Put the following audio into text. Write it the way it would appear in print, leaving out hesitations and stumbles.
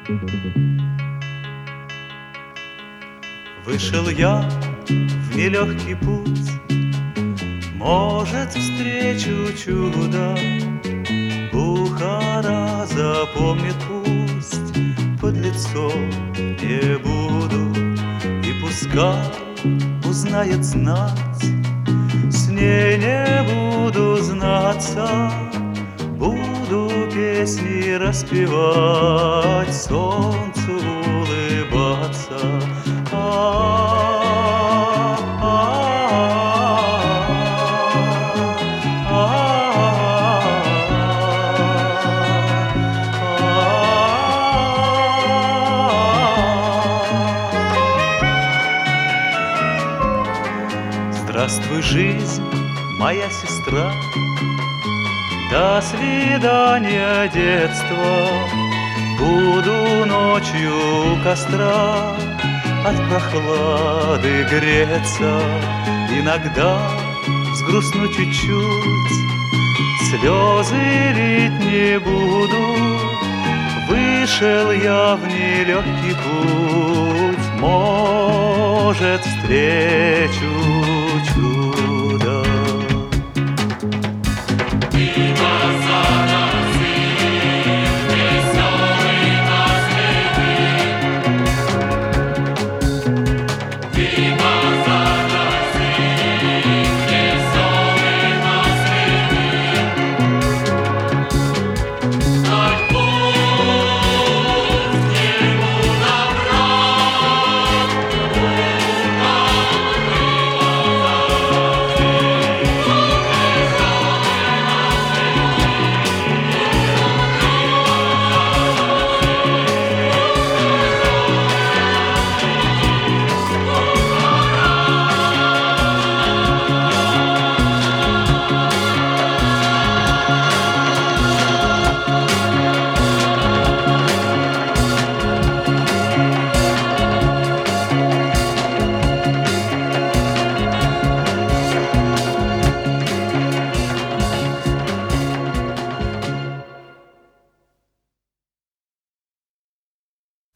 Вышел я в нелегкий путь, может, встречу чудо. Бухара запомнит, пусть под лицом не буду. И пускай узнает знать, с ней не буду знаться. Буду песни распевать, солнцу улыбаться. Здравствуй, жизнь, моя сестра, до свидания, детство. Буду ночью у костра от прохлады греться. Иногда взгрустну чуть-чуть, слезы лить не буду. Вышел я в нелегкий путь, может, встречу чудо. И глаза